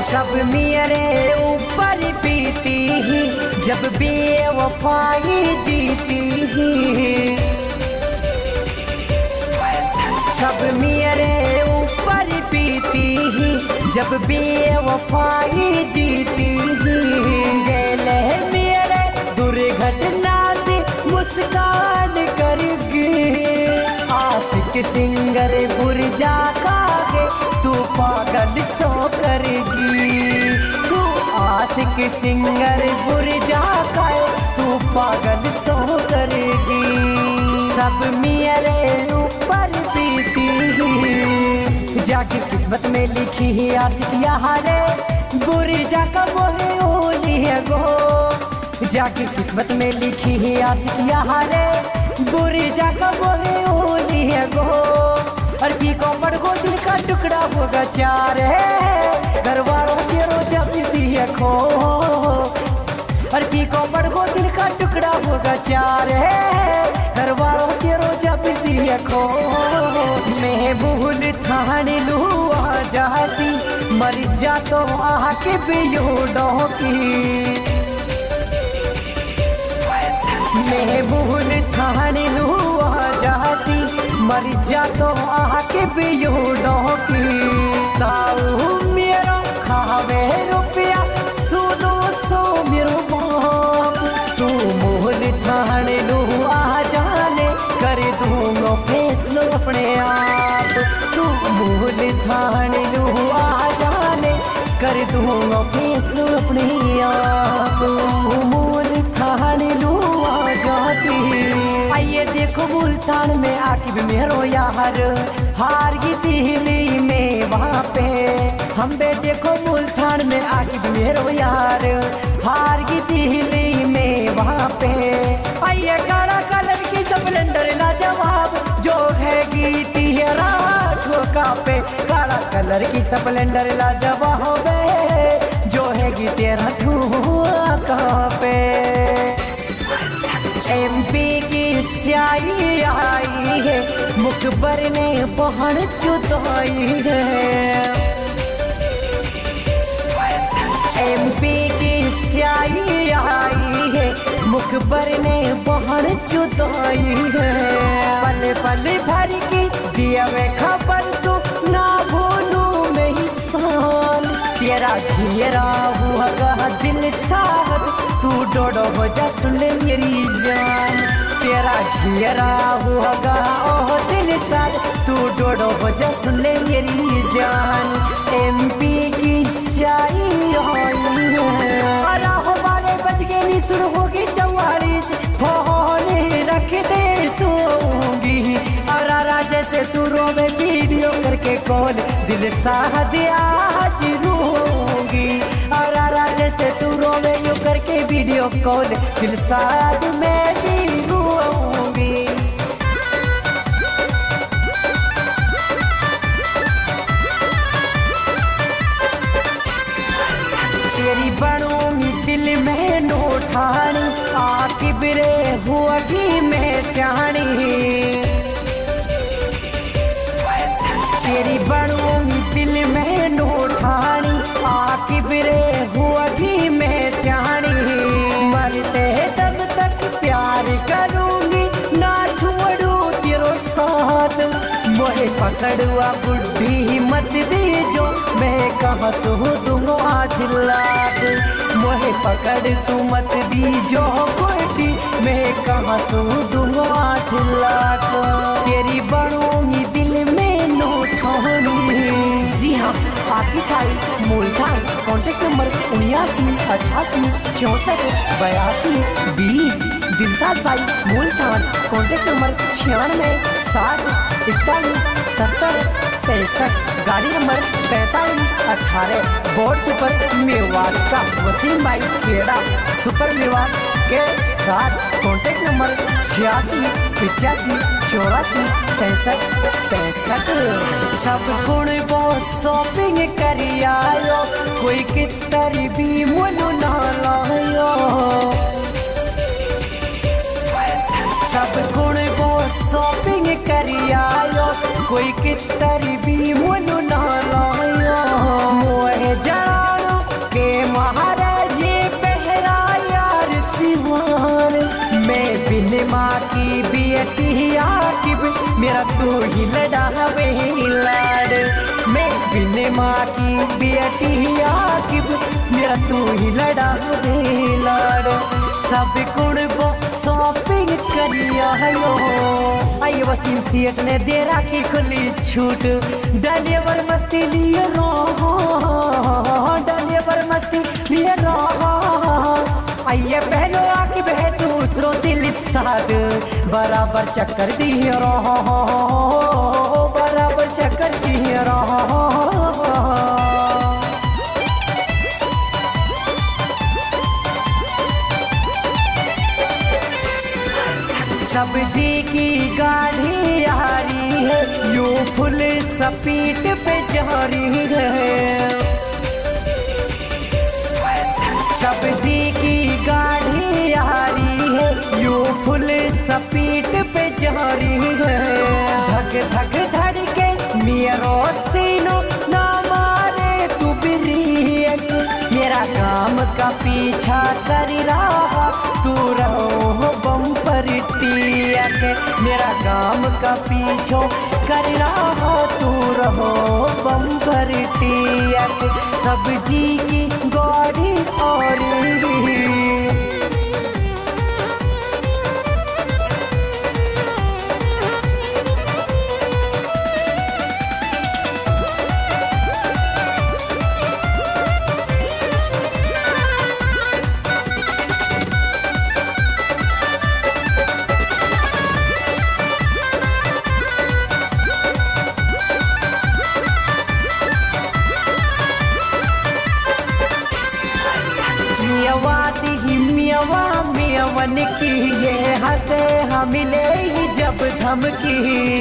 सब मेरे ऊपर बीती ही जब बेवफाई जीती ही। सब मेरे ऊपर बीती ही जब बेवफाई जीती ही। गेले मेरे दुर्घटना से मुस्कान करगी। आशिक सिंगर बुरजा कागे तू पागल सो करगी। तू आशिक सिंगर बुरजा काए तू पागल सो करगी। सब मेरे ऊपर बीती ही जाके किस्मत में लिखी ही आशिक यारे बुरजा का मोहे ओली है गो। जाके किस्मत में लिखी ही आशिक यारे बुरजा का मोहे ओली है गो। अरबी को बड़गो दिल का टुकड़ा होगा चार है घर वालों के रोजा पीती है खो। अरबी को बड़गो दिल का टुकड़ा होगा चार है घर वालों के रोजा पीती है खो। मैं भूल थाने लू आ जाती मर जा तो आह के बेयोड़ों की। मैं भूल थाने लू आ जाती मर जा तो आह के बेयोड़ों की। ताऊ मेरा खावे रुपया सुदो सो मेरो बाप। तू मोहल थाने लू आ जाने कर दूंगा फैसलो अपने आप। तू मोहल थाने लू आ जाने कर दूंगा फैसलो अपने आप। मोहल थाने लू आ जाती। आइए देखो मुल्तान में आकिब मेरो यार हार गई दिल्ली में वहाँ पे। हम बे देखो मुल्तान में आकिब मेरो यार हार गई दिल्ली में वहाँ पे। आइए काला कलर की स्प्लेंडर लाजवाब जो है गीती है ठोका पे। काला कलर की स्प्लेंडर लाजवाब जो है गीती ठोका पे। MP की स्याही आई है मुखबर ने पहन चुताई है। MP की स्याही आई है मुखबर ने पहन चुताई है। पल पल भर की दिया वे खबर तू ना भूलू मैं ही साल। तेरा घेरा हुआ दिल साहब तू डोडो हो जा सुन ले मेरी जान। तेरा घेरा हुआ ओह दिल साथ तू डोडो हो जा सुन ले मेरी जान। MP की स्याही आई है। राहो 12 बज गए नी शुरू होगी 44 फोन रख दे सोऊंगी। अरारा जैसे तू रोवे वीडियो करके कॉल दिल साथ आज रोऊंगी। अरारा जैसे तू रोवे यू करके वीडियो कॉल दिल साथ मैं भी रोऊंगी। तेरी बनूंगी दिल में नोठानी आकिब रे हुआगी मैं स्याणी। तेरी बनूंगी दिल में नोठानी आकिब रे हुआगी मैं स्याणी। मरते दम तक प्यार करूंगी ना छोड़ू तेरो साथ। मोहे पकड़ुआ बुढ़ी मत दीजो मैं कहाँ सो दूंगा 8 लाख। मोहे पकड़ तू मत दीजो बुढ़ी मैं कहाँ सो दूंगा 8 लाख। तेरी बनूंगी दिल में नोठानी। जी हाँ आकिब भाई मुल्तान कॉन्टेक्ट नंबर 79 88 64 82 20। दिलशाद भाई मुल्तान कॉन्टेक्ट नंबर 96 60 41 70 65। गाड़ी नंबर 45 18 बोर्ड सुपर मेवाड़ का वसीम भाई खेड़ा सुपर मेवाड़ के साथ। Contact number 86 85 84 63 65। सब गुण बहुत शॉपिंग करी आयो कोई कितरी भी मुनु ना लायो। सब गुण बहुत शॉपिंग करी आयो कोई कितरी भी मुनु ना लायो। मोहे जान तू ही लड़ावे लाड़। मैं बिन माँ की बेटी आकिब मेरा तू ही लड़ावे लाड़। सब गुण वो शॉपिंग करिया हो। आई वसीम सेठ ने दे राखी खुली छूट। डलेवर मस्ती लिए रहो, डलेवर मस्ती लिए रहो। आइए बहनों आके बह दूसरों दिल साथ बराबर चक्कर दिए रहो, बराबर चक्कर दिए रहो। सब्जी की गाड़ी आ रही है, यूं फुल स्पीड पे जा रही है। सब्जी की गाड़ी आ रही है, यूं फुल स्पीड पे जा रही है। धक धक धड़के मेरो सीनो ना मारे तू ब्रेक। मेरा काम का पीछा कर रहा तू रहो बम्पर टियक। मेरा काम का पीछो कर रहा तू रहो बम्पर टियक। सब्जी की गाड़ी और मियावन की ये हंसे हम मिले ही जब धमकी।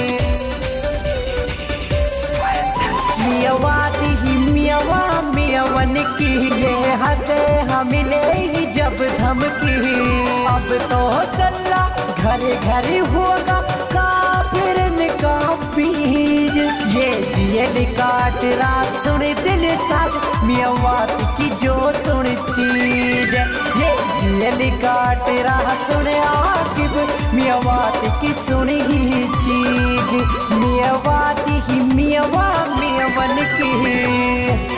मियावाती ही मियावन की ये हंसे हम मिले ही जब धमकी। अब तो गल्ला घर घर होगा काफिर का बीज। ये जेल काट रहा सुन दिल साथ मियावाती की जो सुन चीज। ये जेल काट रहा सुन आकिब मियावाती की सुन ही चीज। मियावाती ही मियावन की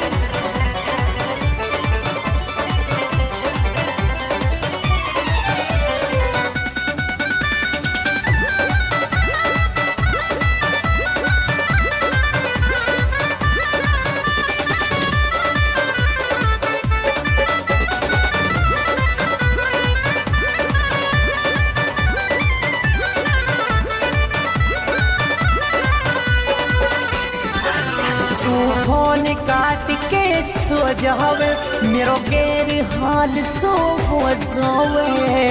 फोन काट के सो जावे मेरो गैर हाल सो हो जावे।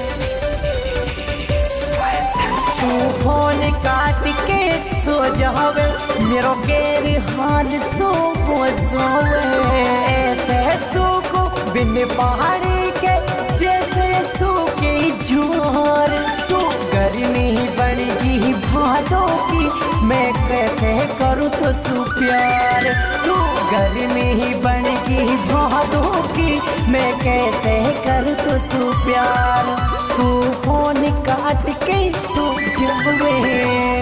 तू फोन काट के सो जावे मेरो गैर हाल सो हो जावे। ऐसे सूखो बिन पहाड़ी के जैसे सूखी जुआर। तू गर्मी बढ़गी भादों की मैं कैसे करूँ तो सु प्यार। तू गर्मी बढ़गी भादों की मैं कैसे करूँ तो सु प्यार। तू फोन काट के सो जावे।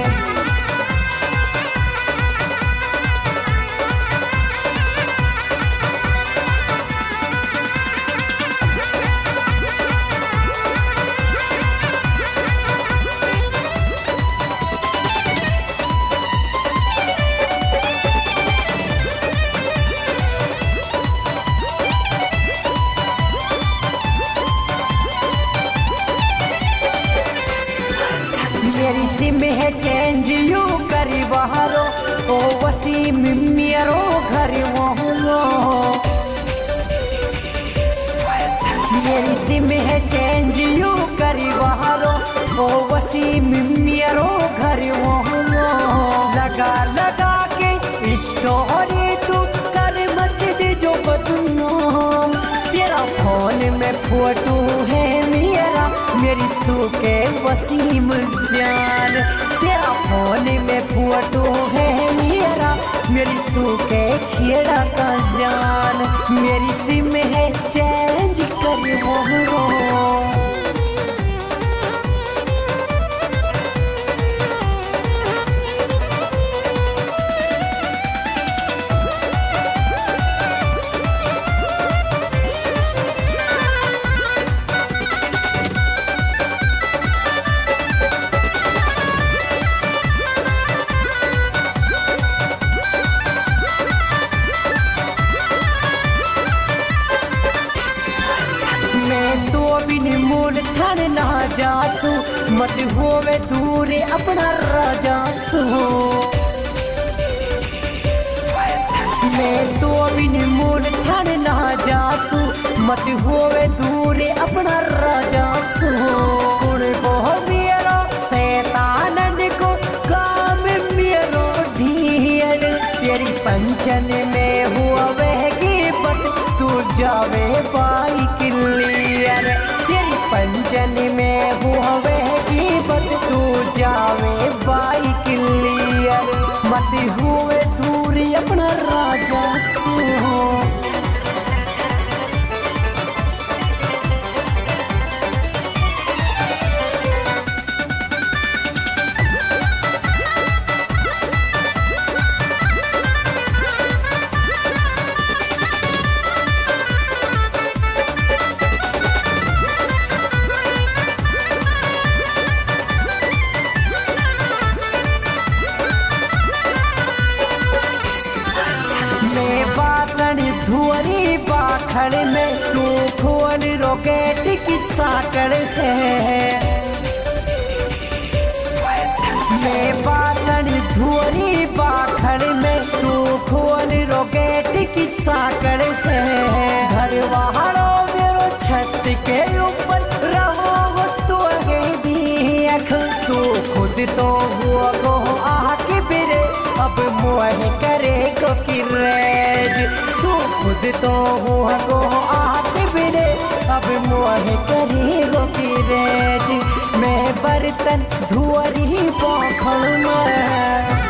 मेरी सिम है चेंज यू करी बहारो ओ वसीम मेरो घर वहाँ। मेरी सिम है चेंज यू करी बहारो ओ वसीम मेरो घर वहाँ। लगा लगा के स्टोरी तू कर मत दे जो बदनाम। तेरा फोन में फोटो है मेरा मेरी सूखे वसीम जान। तेरा फोन में फोटो है मेरा मेरी सूखे खेड़ा का जान। मेरी सिम है चेंज कर वो। ठान ना जासू मत होवे दूर अपना राजासू मैं तो बिन मूल ठान ना जासू मत होवे दूर अपना राजासू कुण को मेरो शैतानन को काम मेरो ढीर तेरी पंचन में हुआ वह गिबत तू जावे बाई क्लियर तेरी पंचन में हुआ वह गिबत तू जावे बाई क्लियर मत हुए दूर अपना राजासू बासण धुअरी बाखड़ में तू खोल रॉकेट की साकड़ है मैं बासण धुअरी बाखड़ में तू खोल रॉकेट की साकड़ है घर वहाड़ो मेरो छत के ऊपर रहो तो है देख तू खुद तो हुआ को आके बिरे अब मोह करे को किरेज तू खुद तो हुआ को आके बिरे अब मोह करे को किरेज मैं बर्तन धुअरी पोखड़ में